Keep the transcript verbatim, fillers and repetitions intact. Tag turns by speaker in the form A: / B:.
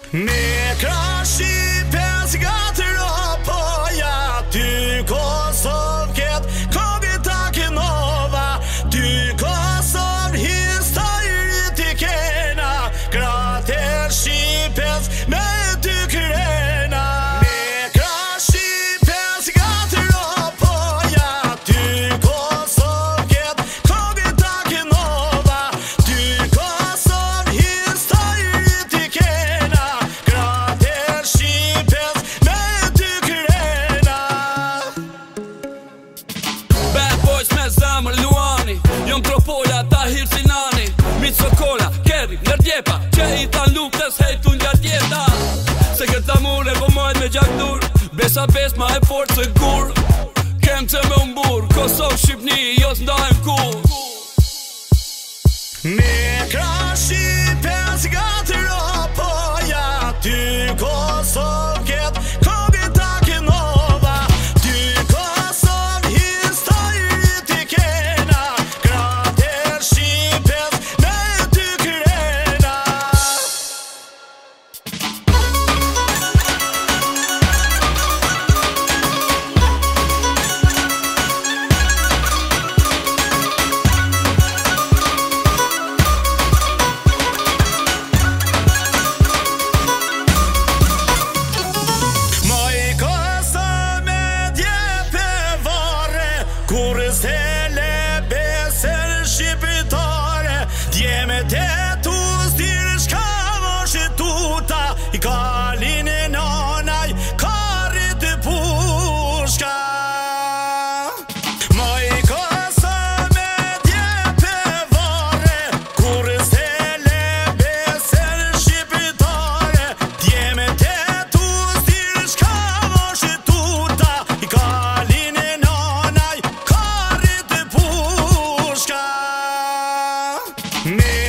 A: Me crash i gator och poja. Du kosovket koget akinova. Du kosov historie till kena. Gratis i pens med du krena. Me crash i gator och poja. Du kosovket koget akinova. Du kosov historie till kena.
B: Jom tropoja ta hirsinani Mit sokola, kerri, nërtjepa Që i tan luftës hejtu nga tjeta Se këtë amur e po majt me gjakdur Besa bes ma e fort se gur Kem të me umbur Kosovë, Shqipni, jos ndajmë kur
A: Me crash i gator och poja. Du kosovket koget akinova. Du kosov historie till kena. Gratis i pens med du krena. Kur stelle beser shqiptare. Djeme të tu stirë shka vëshë tuta. I kalin e nanaj karit të pushka. Ma i kosa me djepe vare. Kur stelle beser shqiptare. Djeme të tu stirë shka vëshë tuta. I kalin e nanaj Me